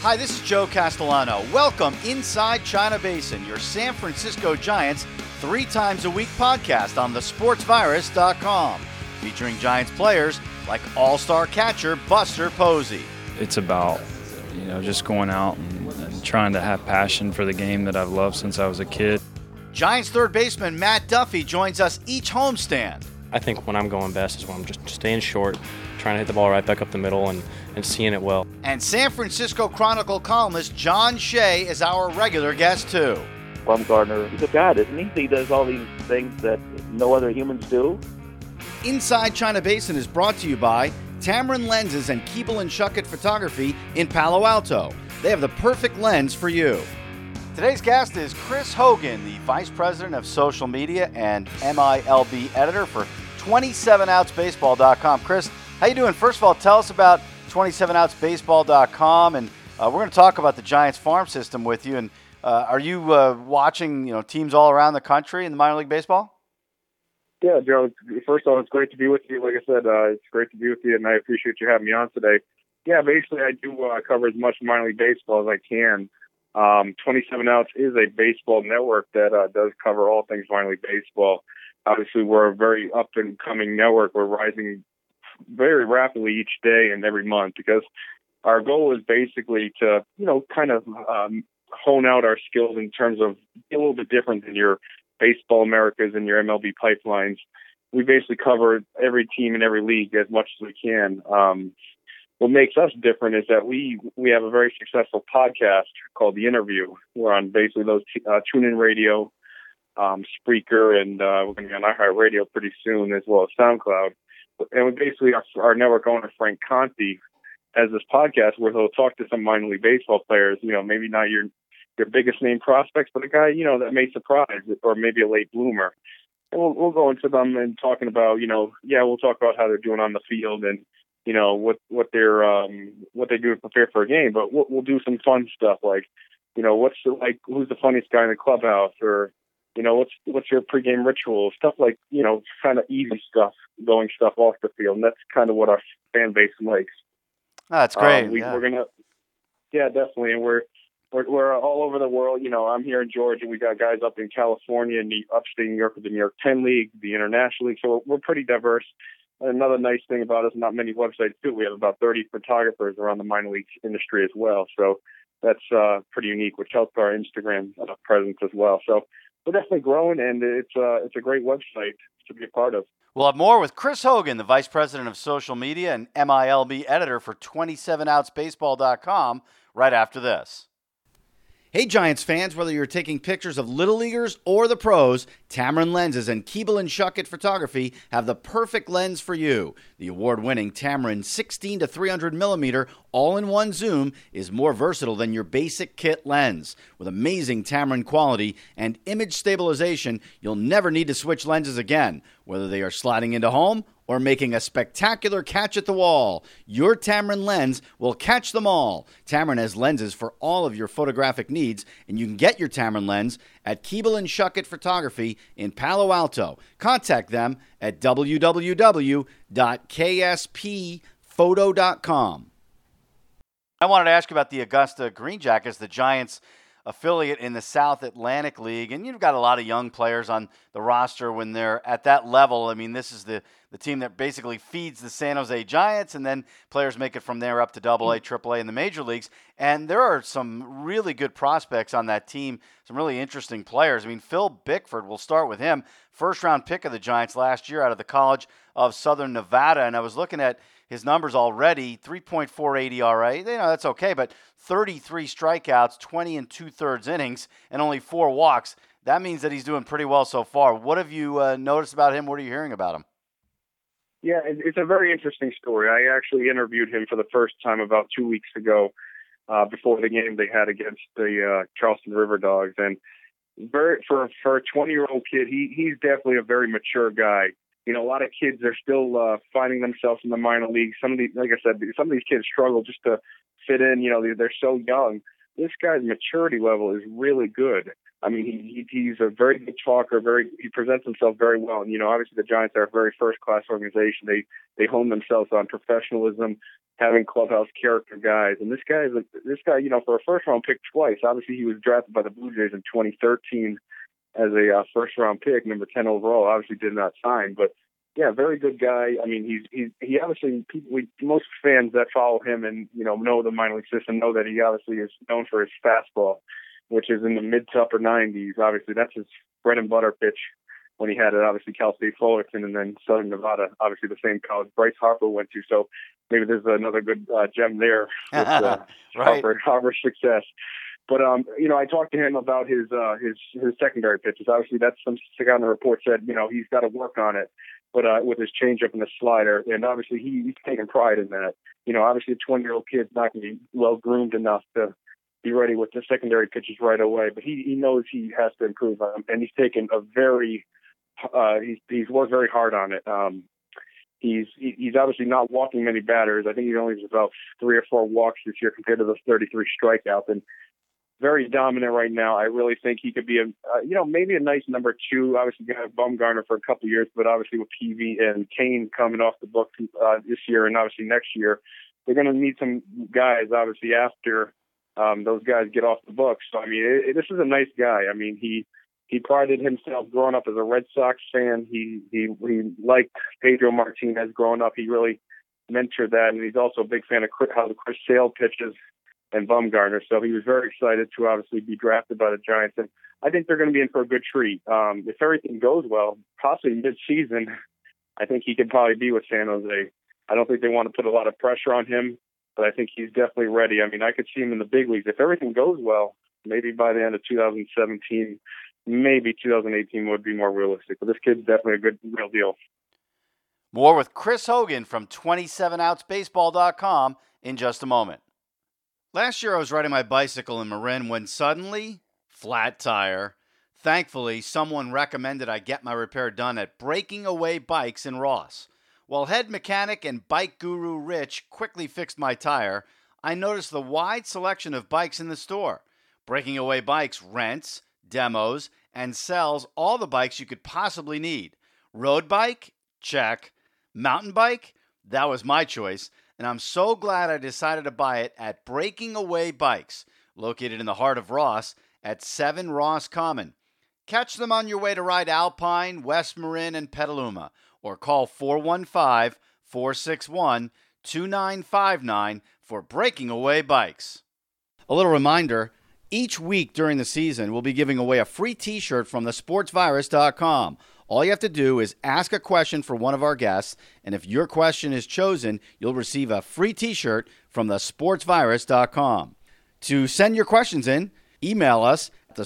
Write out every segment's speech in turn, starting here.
Hi, this is Joe Castellano. Welcome inside China Basin, your San Francisco Giants 3 times a week podcast on thesportsvirus.com, featuring Giants players like all-star catcher Buster Posey. It's about, just going out and trying to have passion for the game that I've loved since I was a kid. Giants third baseman Matt Duffy joins us each homestand. I think when I'm going best is when I'm just staying short, trying to hit the ball right back up the middle and seeing it well. And San Francisco Chronicle columnist John Shea is our regular guest, too. Bumgarner, he's a god, isn't he? He does all these things that no other humans do. Inside China Basin is brought to you by Tamron Lenses and Keeble and Shuckett Photography in Palo Alto. They have the perfect lens for you. Today's guest is Chris Hogan, the Vice President of Social Media and MILB Editor for 27outsbaseball.com. Chris, how you doing? First of all, tell us about 27outsbaseball.com, and we're going to talk about the Giants farm system with you. And are you watching teams all around the country in the minor league baseball? Yeah, Joe, first of all, it's great to be with you. Like I said, it's great to be with you, and I appreciate you having me on today. Yeah, basically, I do cover as much minor league baseball as I can. 27 Outs is a baseball network that does cover all things minor league baseball. Obviously, we're a very up-and-coming network. We're rising very rapidly each day and every month because our goal is basically to, kind of hone out our skills in terms of be a little bit different than your Baseball Americas and your MLB pipelines. We basically cover every team in every league as much as we can. What makes us different is that we have a very successful podcast called The Interview. We're on basically those TuneIn Radio, Spreaker, and we're going to be on iHeartRadio pretty soon, as well as SoundCloud. And we basically, our network owner, Frank Conti, has this podcast where he'll talk to some minor league baseball players, maybe not your biggest name prospects, but a guy, that may surprise, or maybe a late bloomer. And we'll go into them and talking about, we'll talk about how they're doing on the field and, what they do to prepare for a game. But we'll do some fun stuff like, who's the funniest guy in the clubhouse, or, what's your pregame ritual, stuff like, kind of easy stuff, going stuff off the field. And that's kind of what our fan base likes. Oh, that's great. We're gonna, definitely, and we're all over the world. I'm here in Georgia. We got guys up in California, in the upstate New York with the New York 10 League, the International League. So we're pretty diverse. Another nice thing about us, not many websites do. We have about 30 photographers around the minor league industry as well. So that's pretty unique, which helps our Instagram presence as well. So we're definitely growing, and it's a great website to be a part of. We'll have more with Chris Hogan, the Vice President of Social Media and MILB Editor for 27outsbaseball.com, right after this. Hey, Giants fans, whether you're taking pictures of little leaguers or the pros, Tamron Lenses and Keeble and Shuckett Photography have the perfect lens for you. The award-winning Tamron 16 to 300 millimeter all-in-one zoom is more versatile than your basic kit lens. With amazing Tamron quality and image stabilization, you'll never need to switch lenses again, whether they are sliding into home or making a spectacular catch at the wall. Your Tamron lens will catch them all. Tamron has lenses for all of your photographic needs, and you can get your Tamron lens at Keeble and Shuckett Photography in Palo Alto. Contact them at www.ksphoto.com. I wanted to ask you about the Augusta Green Jackets, the Giants' affiliate in the South Atlantic League, and you've got a lot of young players on the roster when they're at that level. I mean, this is the team that basically feeds the San Jose Giants, and then players make it from there up to AA, AAA in the major leagues. And there are some really good prospects on that team, some really interesting players. I mean, Phil Bickford, we'll start with him, first-round pick of the Giants last year out of the College of Southern Nevada, and I was looking at his numbers already, 3.48 ERA. That's okay, but 33 strikeouts, 20 and 2/3 innings, and only 4 walks. That means that he's doing pretty well so far. What have you noticed about him? What are you hearing about him? Yeah, it's a very interesting story. I actually interviewed him for the first time about 2 weeks ago before the game they had against the Charleston River Dogs. And for a 20-year-old kid, he's definitely a very mature guy. A lot of kids are still finding themselves in the minor leagues. Some of these, like I said, some of these kids struggle just to fit in. They're so young. this guy's maturity level is really good. I mean, he's a very good talker. He presents himself very well. And obviously the Giants are a very first-class organization. They hone themselves on professionalism, having clubhouse character guys. And this guy, for a first-round pick twice. Obviously, he was drafted by the Blue Jays in 2013 as a first-round pick, number 10 overall. Obviously, did not sign, but yeah, very good guy. I mean, he obviously most fans that follow him and know the minor league system know that he obviously is known for his fastball, which is in the mid to upper 90s. Obviously, that's his bread and butter pitch when he had it. Obviously, Cal State Fullerton, and then Southern Nevada, obviously the same college Bryce Harper went to. So maybe there's another good gem there with right. Harper's success. But I talked to him about his secondary pitches. Obviously, that's some scouting report said he's got to work on it. But with his changeup and the slider, and obviously he's taking pride in that. Obviously a 20-year-old kid's not going to be well groomed enough to be ready with the secondary pitches right away. But he knows he has to improve on them, and he's taken he's worked very hard on it. He's obviously not walking many batters. I think he only has about 3 or 4 walks this year compared to those 33 strikeouts, and very dominant right now. I really think he could be maybe a nice number 2. Obviously, going to have Bumgarner for a couple of years, but obviously with Peavy and Kane coming off the book this year and obviously next year, they're going to need some guys, obviously, after those guys get off the books. So, I mean, this is a nice guy. I mean, he prided himself growing up as a Red Sox fan. He liked Pedro Martinez growing up. He really mentored that, and he's also a big fan of how Chris Sale pitches and Bumgarner. So he was very excited to obviously be drafted by the Giants. And I think they're going to be in for a good treat. If everything goes well, possibly mid-season, I think he could probably be with San Jose. I don't think they want to put a lot of pressure on him, but I think he's definitely ready. I mean, I could see him in the big leagues. If everything goes well, maybe by the end of 2017, maybe 2018 would be more realistic. But this kid's definitely a good, real deal. More with Chris Hogan from 27outsbaseball.com in just a moment. Last year, I was riding my bicycle in Marin when suddenly, flat tire. Thankfully, someone recommended I get my repair done at Breaking Away Bikes in Ross. While head mechanic and bike guru Rich quickly fixed my tire, I noticed the wide selection of bikes in the store. Breaking Away Bikes rents, demos, and sells all the bikes you could possibly need. Road bike? Check. Mountain bike? That was my choice. And I'm so glad I decided to buy it at Breaking Away Bikes, located in the heart of Ross at 7 Ross Common. Catch them on your way to ride Alpine, West Marin, and Petaluma, or call 415-461-2959 for Breaking Away Bikes. A little reminder, each week during the season, we'll be giving away a free t-shirt from thesportsvirus.com. All you have to do is ask a question for one of our guests, and if your question is chosen, you'll receive a free t-shirt from thesportsvirus.com. To send your questions in, email us at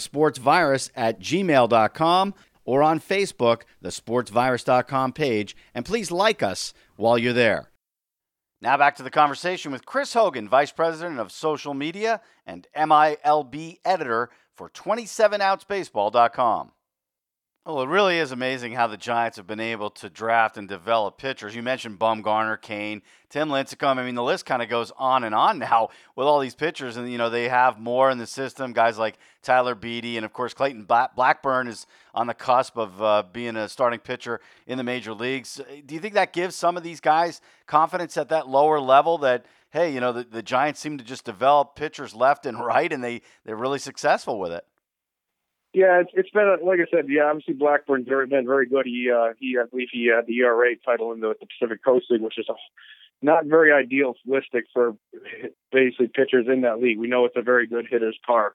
thesportsvirus@gmail.com or on Facebook, the sportsvirus.com page, and please like us while you're there. Now back to the conversation with Chris Hogan, Vice President of Social Media and MILB Editor for 27outsbaseball.com. Well, it really is amazing how the Giants have been able to draft and develop pitchers. You mentioned Bumgarner, Kane, Tim Lincecum. I mean, the list kind of goes on and on now with all these pitchers. And, they have more in the system. Guys like Tyler Beede and, of course, Clayton Blackburn is on the cusp of being a starting pitcher in the major leagues. Do you think that gives some of these guys confidence at that lower level that, hey, the Giants seem to just develop pitchers left and right, and they're really successful with it? Yeah, it's been, like I said, obviously Blackburn's been very good. I believe he had the ERA title in the Pacific Coast League, which is not very idealistic for basically pitchers in that league. We know it's a very good hitter's park,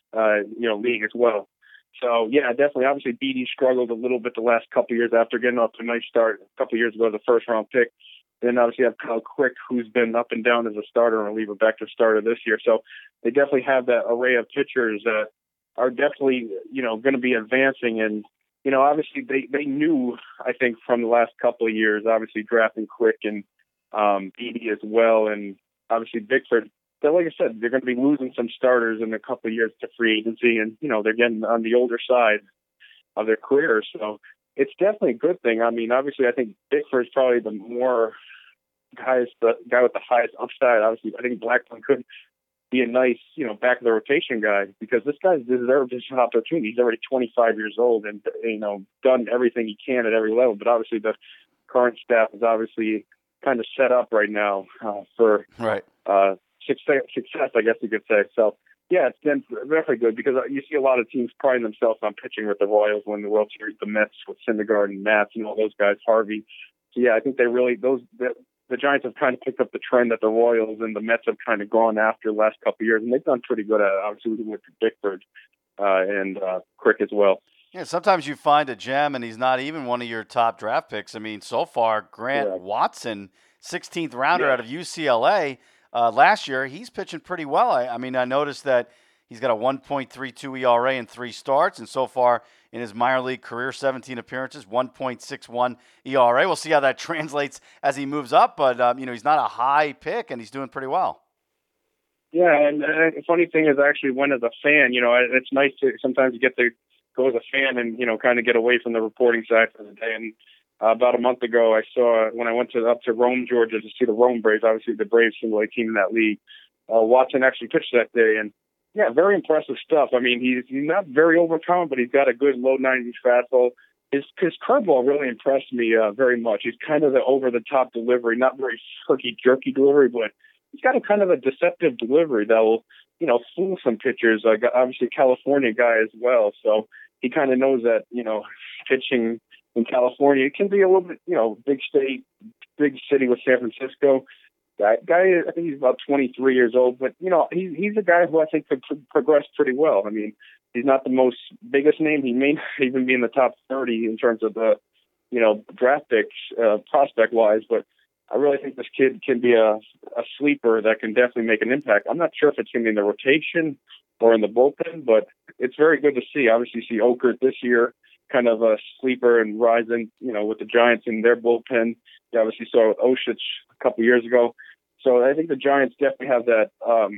league as well. So, yeah, definitely. Obviously, Beede struggled a little bit the last couple of years after getting off to a nice start a couple of years ago, the first-round pick. Then obviously you have Kyle Quick, who's been up and down as a starter and reliever back to starter this year. So they definitely have that array of pitchers that are definitely, going to be advancing. And, obviously they knew, I think, from the last couple of years, obviously drafting Quick and Beede as well. And obviously Bickford, but like I said, they're going to be losing some starters in a couple of years to free agency. And, they're getting on the older side of their careers. So it's definitely a good thing. I mean, obviously I think Bickford's probably the guy with the highest upside. Obviously, I think Blackburn could be a nice, back of the rotation guy, because this guy's deserved his opportunity. He's already 25 years old and, done everything he can at every level. But obviously the current staff is obviously kind of set up right now for success, I guess you could say. So, yeah, it's been very good, because you see a lot of teams priding themselves on pitching with the Royals win the World Series, the Mets with Syndergaard and Matz and all those guys, Harvey. So, yeah, I think the Giants have kind of picked up the trend that the Royals and the Mets have kind of gone after the last couple of years, and they've done pretty good at it, obviously with Bickford and Crick as well. Yeah, sometimes you find a gem and he's not even one of your top draft picks. I mean, so far, Grant Watson, 16th rounder out of UCLA last year, he's pitching pretty well. I noticed that he's got a 1.32 ERA in 3 starts, and so far in his minor league career, 17 appearances, 1.61 ERA. We'll see how that translates as he moves up, but he's not a high pick, and he's doing pretty well. Yeah, and the funny thing is, I actually went as a fan. It's nice to sometimes you get to go as a fan and kind of get away from the reporting side for the day. And about a month ago, I saw when I went up to Rome, Georgia, to see the Rome Braves. Obviously, the Braves single A team in that league. Watson actually pitched that day, and yeah, very impressive stuff. I mean, he's not very overcome, but he's got a good low 90s fastball. His curveball really impressed me very much. He's kind of the over-the-top delivery, not very jerky delivery, but he's got a kind of a deceptive delivery that will, fool some pitchers. Obviously, a California guy as well, so he kind of knows that, pitching in California, it can be a little bit, big state, big city with San Francisco. That guy, I think he's about 23 years old, but, he's a guy who I think could progress pretty well. I mean, he's not the most biggest name. He may not even be in the top 30 in terms of the, draft picks, prospect-wise, but I really think this kid can be a sleeper that can definitely make an impact. I'm not sure if it's going to be in the rotation or in the bullpen, but it's very good to see. Obviously, see Okert this year, kind of a sleeper and rising, with the Giants in their bullpen. You obviously saw with Oshich a couple years ago. So I think the Giants definitely have that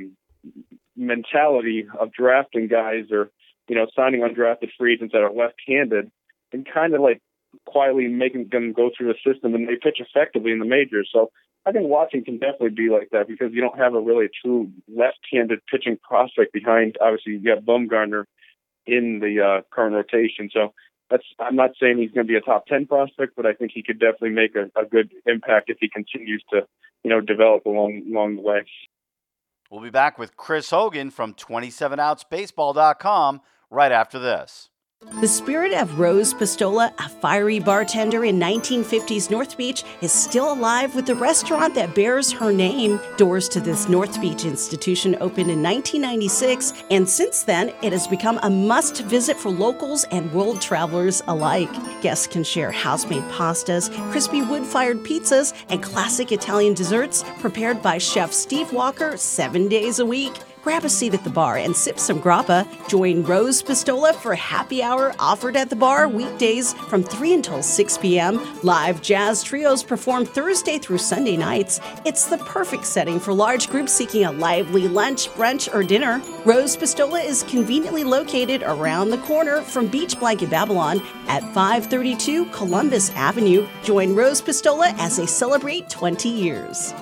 mentality of drafting guys or, signing undrafted free agents that are left-handed and kind of like quietly making them go through the system, and they pitch effectively in the majors. So I think Watson can definitely be like that, because you don't have a really true left-handed pitching prospect behind. Obviously, you got Bumgarner in the current rotation. So I'm not saying he's going to be a top 10 prospect, but I think he could definitely make a good impact if he continues to, develop along the way. We'll be back with Chris Hogan from 27OunceBaseball.com right after this. The spirit of Rose Pistola, a fiery bartender in 1950s North Beach, is still alive with the restaurant that bears her name. Doors to this North Beach institution opened in 1996, and since then, it has become a must-visit for locals and world travelers alike. Guests can share house-made pastas, crispy wood-fired pizzas, and classic Italian desserts prepared by Chef Steve Walker 7 days a week. Grab a seat at the bar and sip some grappa. Join Rose Pistola for happy hour offered at the bar weekdays from 3 until 6 p.m. Live jazz trios perform Thursday through Sunday nights. It's the perfect setting for large groups seeking a lively lunch, brunch, or dinner. Rose Pistola is conveniently located around the corner from Beach Blanket Babylon at 532 Columbus Avenue. Join Rose Pistola as they celebrate 20 years.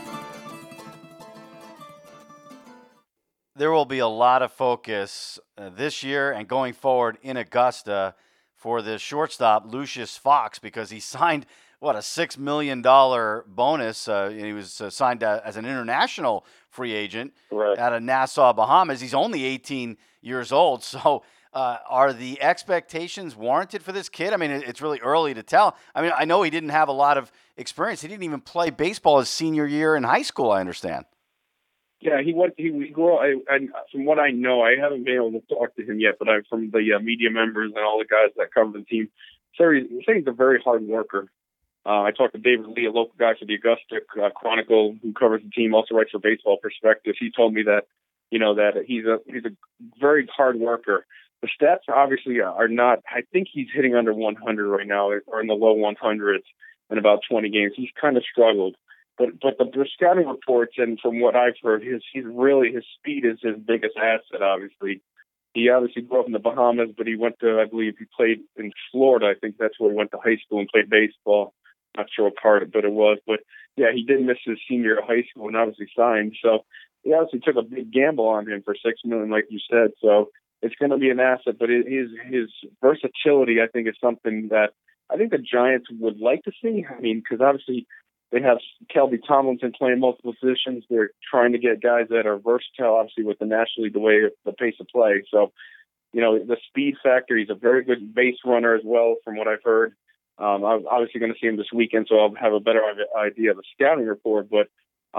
There will be a lot of focus this year and going forward in Augusta for the shortstop, Lucius Fox, because he signed, a $6 million bonus. He was signed as an international free agent out of Nassau, Bahamas. He's only 18 years old. So are the expectations warranted for this kid? I mean, it's really early to tell. I mean, I know he didn't have a lot of experience. He didn't even play baseball his senior year in high school, I understand. Yeah, he grew up. And from what I know, I haven't been able to talk to him yet, but from the media members and all the guys that cover the team, so he's a very hard worker. I talked to David Lee, a local guy for the Augusta Chronicle, who covers the team, also writes for Baseball Perspective. He told me that that he's a very hard worker. The stats obviously are not. I think he's hitting under 100 right now, or in the low 100s in about 20 games. He's kind of struggled. But the scouting reports, and from what I've heard, his speed is his biggest asset, obviously. He obviously grew up in the Bahamas, but he went to, I believe, he played in Florida. I think that's where he went to high school and played baseball. Not sure what part of it it was. But, yeah, he did miss his senior year of high school and obviously signed. So he obviously took a big gamble on him for $6 million, like you said. So it's going to be an asset, but his versatility, I think, is something that I think the Giants would like to see. I mean, because obviously they have Kelby Tomlinson playing multiple positions. They're trying to get guys that are versatile, obviously, with the National League, the pace of play. So, the speed factor, he's a very good base runner as well, from what I've heard. I'm obviously going to see him this weekend, so I'll have a better idea of the scouting report. But,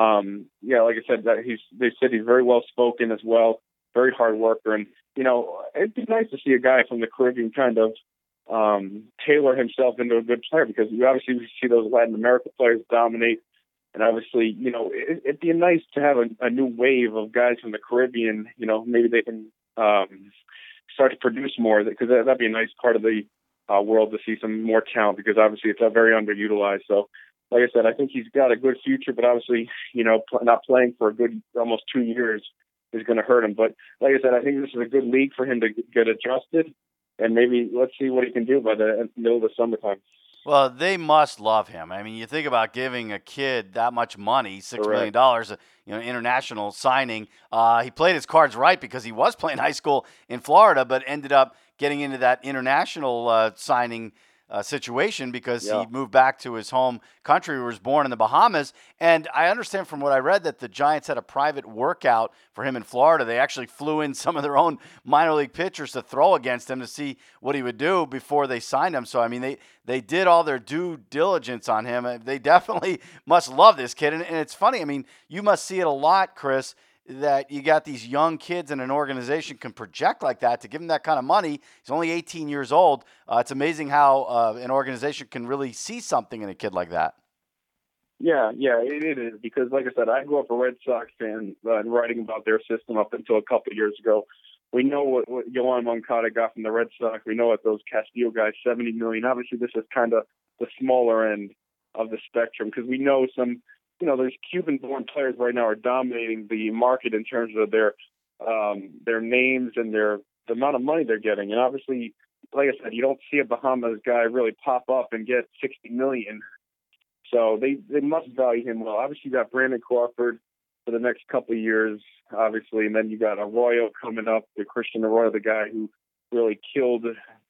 like I said, they said he's very well-spoken as well, very hard worker. And, it'd be nice to see a guy from the Caribbean kind of tailor himself into a good player, because we see those Latin American players dominate. And obviously, it'd be nice to have a new wave of guys from the Caribbean. Maybe they can start to produce more, because that'd be a nice part of the world to see some more talent, because obviously it's very underutilized. So, like I said, I think he's got a good future, but obviously, not playing for a good almost 2 years is going to hurt him. But like I said, I think this is a good league for him to get adjusted, and maybe let's see what he can do by the middle of the summertime. Well, they must love him. I mean, you think about giving a kid that much money, $6 million, international signing. He played his cards right, because he was playing high school in Florida, but ended up getting into that international signing situation, because he moved back to his home country. He was born in the Bahamas. And I understand from what I read that the Giants had a private workout for him in Florida. They actually flew in some of their own minor league pitchers to throw against him to see what he would do before they signed him. So, I mean, they did all their due diligence on him. They definitely must love this kid. And it's funny. I mean, you must see it a lot, Chris, that you got these young kids in an organization can project like that to give him that kind of money. He's only 18 years old. It's amazing how an organization can really see something in a kid like that. Yeah, it is, because like I said, I grew up a Red Sox fan and writing about their system up until a couple of years ago. We know what Yoan Moncada got from the Red Sox. We know what those Castillo guys, $70 million. Obviously, this is kind of the smaller end of the spectrum, because we know some, there's Cuban-born players right now are dominating the market in terms of their names and the amount of money they're getting. And obviously, like I said, you don't see a Bahamas guy really pop up and get $60 million. So they must value him well. Obviously, you got Brandon Crawford for the next couple of years, obviously, and then you got Arroyo coming up, the Christian Arroyo, the guy who really killed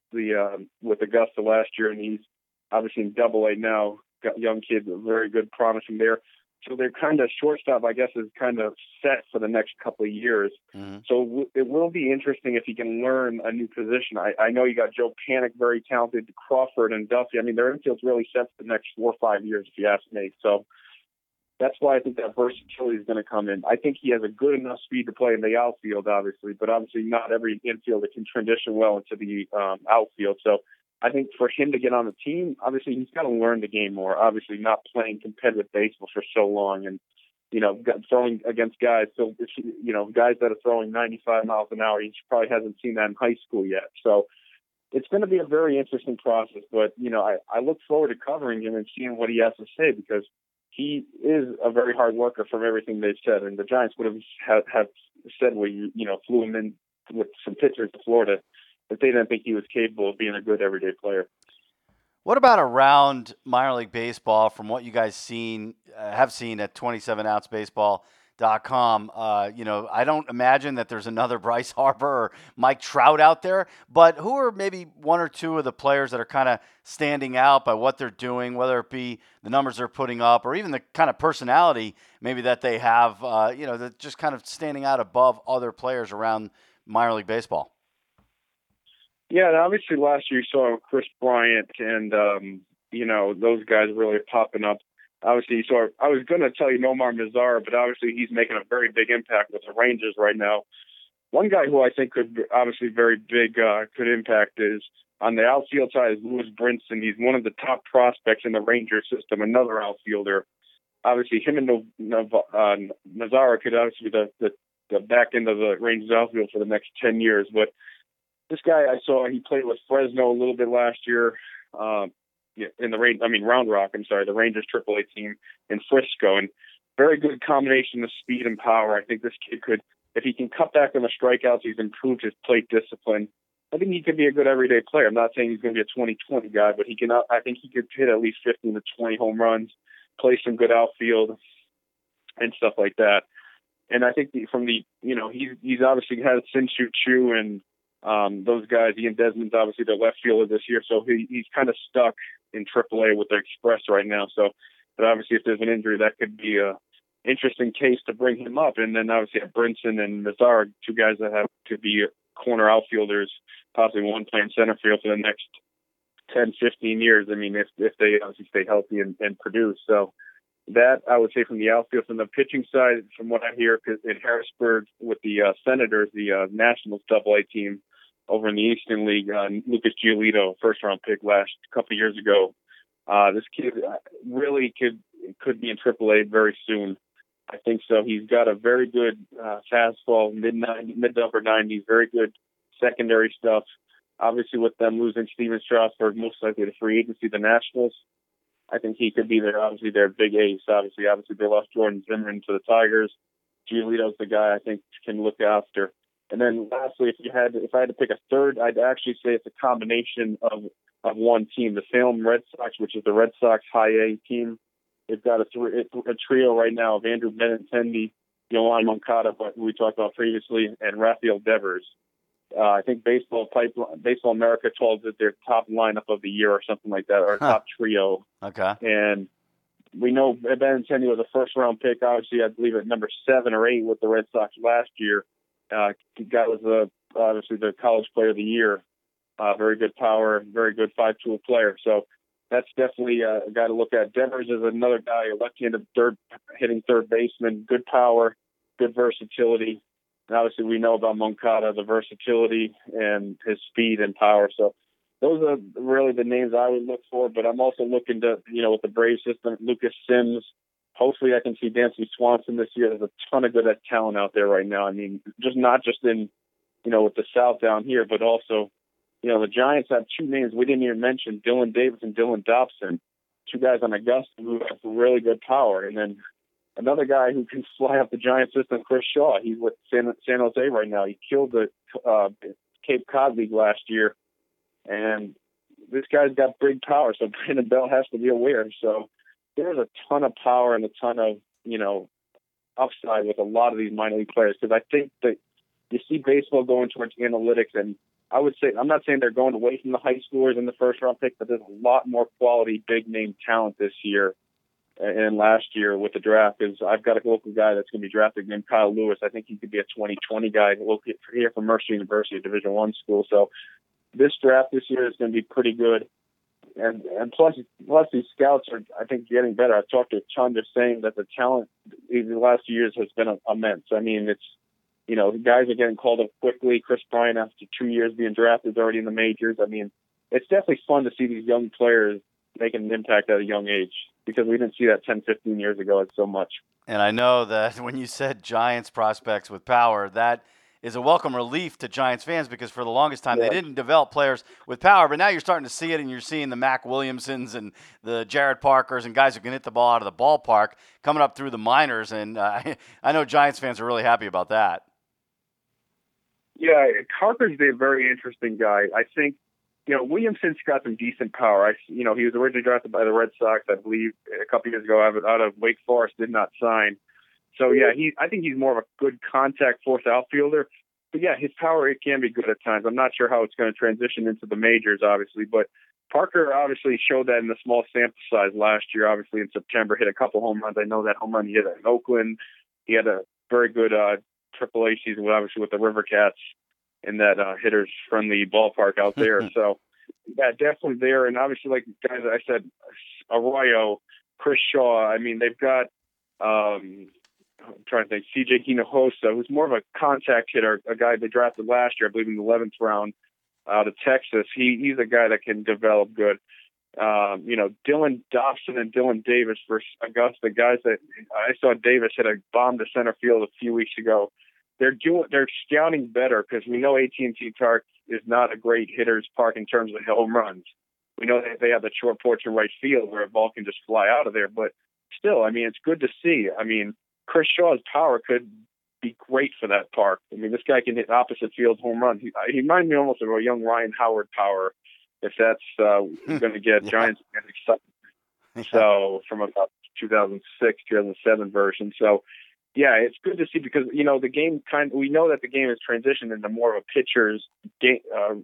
with Augusta last year, and he's obviously in Double-A now. Got young kid, very good, promising there. So they're kind of shortstop, I guess, is kind of set for the next couple of years. Mm-hmm. So it will be interesting if he can learn a new position. I know you got Joe Panic, very talented, Crawford and Duffy. I mean, their infield's really set for the next 4 or 5 years, if you ask me. So that's why I think that versatility is going to come in. I think he has a good enough speed to play in the outfield, obviously, but obviously not every infielder can transition well into the outfield. So I think for him to get on the team, obviously he's got to learn the game more. Obviously not playing competitive baseball for so long, and throwing against guys. So guys that are throwing 95 miles an hour, he probably hasn't seen that in high school yet. So it's going to be a very interesting process. But I look forward to covering him and seeing what he has to say, because he is a very hard worker from everything they've said. And the Giants would have said we flew him in with some pitchers to Florida if they didn't think he was capable of being a good everyday player. What about around minor league baseball, from what you guys have seen at 27ouncebaseball.com? I don't imagine that there's another Bryce Harper or Mike Trout out there, but who are maybe one or two of the players that are kind of standing out by what they're doing, whether it be the numbers they're putting up or even the kind of personality maybe that they have, that just kind of standing out above other players around minor league baseball? Yeah, and obviously last year you saw Chris Bryant and, those guys really popping up. Obviously you saw, I was going to tell you Nomar Mazara, but obviously he's making a very big impact with the Rangers right now. One guy who I think could obviously very big could impact is on the outfield side is Lewis Brinson. He's one of the top prospects in the Ranger system, another outfielder. Obviously him and Mazara could obviously be the back end of the Rangers outfield for the next 10 years, but this guy I saw, he played with Fresno a little bit last year in the Round Rock, the Rangers AAA team in Frisco, and very good combination of speed and power. I think this kid could, if he can cut back on the strikeouts, he's improved his plate discipline. I think he could be a good everyday player. I'm not saying he's going to be a 20-20 guy, but I think he could hit at least 15 to 20 home runs, play some good outfield and stuff like that. And I think he's obviously had Shin-Soo Choo and those guys. Ian Desmond's obviously their left fielder this year, so he's kind of stuck in AAA with the Express right now. So, but obviously, if there's an injury, that could be a interesting case to bring him up. And then obviously, Brinson and Nazar, two guys that have to be corner outfielders, possibly one playing center field for the next 10, 15 years. I mean, if they obviously stay healthy and produce. So that I would say from the outfield. From the pitching side, from what I hear in Harrisburg with the Senators, the Nationals AA team over in the Eastern League, Lucas Giolito, first-round pick last couple of years ago. This kid really could be in AAA very soon. I think so. He's got a very good fastball, mid to upper 90s, very good secondary stuff. Obviously, with them losing Steven Strasburg, most likely to free agency, the Nationals, I think he could be their big ace. Obviously, they lost Jordan Zimmerman to the Tigers. Giolito's the guy I think can look after. And then lastly, if I had to pick a third, I'd actually say it's a combination of one team. The Salem Red Sox, which is the Red Sox High A team, they've got a trio right now of Andrew Benintendi, Yohan Moncada, what we talked about previously, and Rafael Devers. I think Baseball America calls it their top lineup of the year or something like that, or top trio. Okay. And we know Benintendi was a first-round pick, obviously, I believe at number 7 or 8 with the Red Sox last year. The guy was obviously the college player of the year. Very good power, very good 5-tool player. So that's definitely a guy to look at. Devers is another guy, a left-handed hitting third baseman, good power, good versatility. And obviously we know about Moncada, the versatility and his speed and power. So those are really the names I would look for. But I'm also looking to, with the Braves system, Lucas Sims. Hopefully I can see Dansby Swanson this year. There's a ton of good talent out there right now. I mean, not just in, with the South down here, but also, the Giants have two names we didn't even mention, Dylan Davis and Dylan Dobson, two guys on Augusta who have really good power. And then another guy who can fly up the Giant system, Chris Shaw. He's with San Jose right now. He killed the Cape Cod League last year. And this guy's got big power, so Brandon Bell has to be aware. So there's a ton of power and a ton of, upside with a lot of these minor league players, because I think that you see baseball going towards analytics, and I would say, I'm not saying they're going away from the high schoolers in the first round pick, but there's a lot more quality, big name talent this year and last year with the draft. Because I've got a local guy that's going to be drafted named Kyle Lewis. I think he could be a 2020 guy here from Mercer University, a Division I school. So this draft this year is going to be pretty good. And plus these scouts are, I think, getting better. I've talked to a ton, just saying that the talent in the last few years has been immense. I mean, it's, the guys are getting called up quickly. Chris Bryant, after 2 years being drafted, is already in the majors. I mean, it's definitely fun to see these young players making an impact at a young age, because we didn't see that 10, 15 years ago so much. And I know that when you said Giants prospects with power, that is a welcome relief to Giants fans, because for the longest time they didn't develop players with power, but now you're starting to see it, and you're seeing the Mac Williamsons and the Jared Parkers and guys who can hit the ball out of the ballpark coming up through the minors, and I know Giants fans are really happy about that. Yeah, Parker's a very interesting guy. I think, Williamson's got some decent power. He was originally drafted by the Red Sox, I believe, a couple years ago out of Wake Forest, did not sign. So, yeah, I think he's more of a good contact force outfielder. But, yeah, his power, it can be good at times. I'm not sure how it's going to transition into the majors, obviously. But Parker obviously showed that in the small sample size last year, obviously in September, hit a couple home runs. I know that home run he hit in Oakland. He had a very good AAA season, obviously, with the River Cats in that hitters-friendly ballpark out there. So, yeah, definitely there. And obviously, like guys I said, Arroyo, Chris Shaw, I mean, they've got I'm trying to think, CJ Hinojosa, who's more of a contact hitter, a guy they drafted last year, I believe in the 11th round out of Texas. He's a guy that can develop good. Dylan Dobson and Dylan Davis for Augusta, guys that I saw Davis hit a bomb to center field a few weeks ago. They're scouting better, because we know AT&T Park is not a great hitter's park in terms of home runs. We know that they have the short porch in right field where a ball can just fly out of there, but still, I mean, it's good to see. I mean, Chris Shaw's power could be great for that park. I mean, this guy can hit opposite field home runs. He reminds me almost of a young Ryan Howard power, if that's going to get Giants excited. So from about 2006, 2007 version. So, yeah, it's good to see because, the game we know that the game has transitioned into more of a pitcher's game,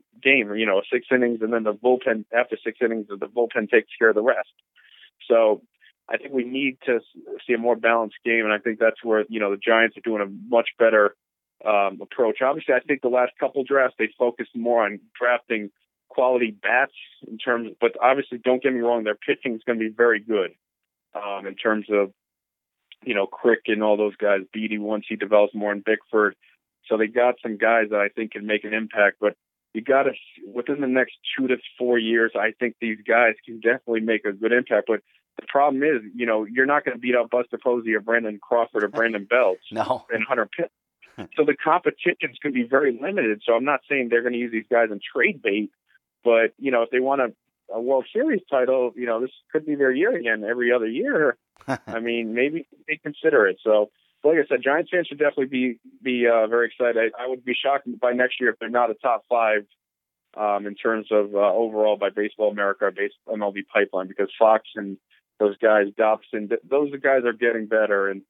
6 innings, and then the bullpen, after 6 innings, the bullpen takes care of the rest. So I think we need to see a more balanced game, and I think that's where, the Giants are doing a much better approach. Obviously, I think the last couple drafts, they focused more on drafting quality bats but obviously, don't get me wrong, their pitching is going to be very good in terms of, Crick and all those guys, Beatty once he develops more in Bickford. So they got some guys that I think can make an impact, but you got to, within the next 2 to 4 years, I think these guys can definitely make a good impact. But the problem is, you're not going to beat out Buster Posey or Brandon Crawford or Brandon Belt No. and Hunter Pitt. So the competition is going to be very limited. So I'm not saying they're going to use these guys in trade bait, but, if they want a World Series title, this could be their year again every other year. I mean, maybe they consider it. So, like I said, Giants fans should definitely be very excited. I would be shocked by next year if they're not a top 5 in terms of overall by Baseball America or MLB Pipeline, because Fox and those guys, Dobson, those guys are getting better. And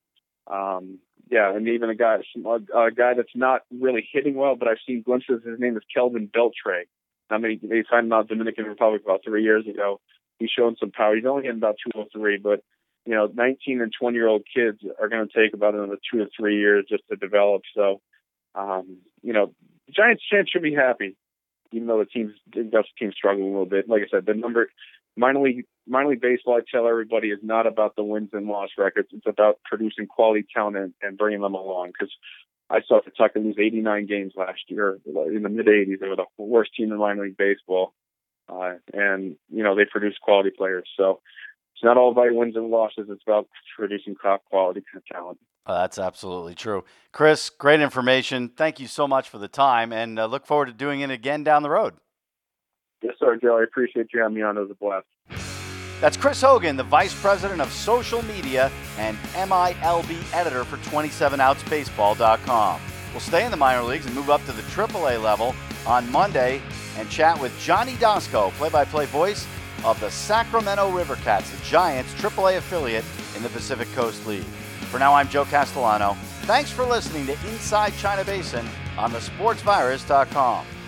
and even a guy that's not really hitting well, but I've seen glimpses. His name is Kelvin Beltre. I mean, they signed him out of Dominican Republic about 3 years ago. He's shown some power. He's only getting about 203, but 19 and 20-year-old kids are going to take about another 2 to 3 years just to develop. So, the Giants fans should be happy, even though the team's struggling a little bit. Like I said, minor league baseball, I tell everybody, is not about the wins and loss records. It's about producing quality talent and bringing them along. Because I saw Pawtucket lose 89 games last year in the mid-'80s. They were the worst team in minor league baseball, and they produced quality players. So it's not all about wins and losses. It's about producing top quality talent. That's absolutely true. Chris, great information. Thank you so much for the time, and look forward to doing it again down the road. Yes, sir, Joe. I appreciate you having me on. It was a blast. That's Chris Hogan, the Vice President of Social Media and MILB Editor for 27OutsBaseball.com. We'll stay in the minor leagues and move up to the AAA level on Monday and chat with Johnny Dosko, play-by-play voice of the Sacramento Rivercats, the Giants' AAA affiliate in the Pacific Coast League. For now, I'm Joe Castellano. Thanks for listening to Inside China Basin on thesportsvirus.com.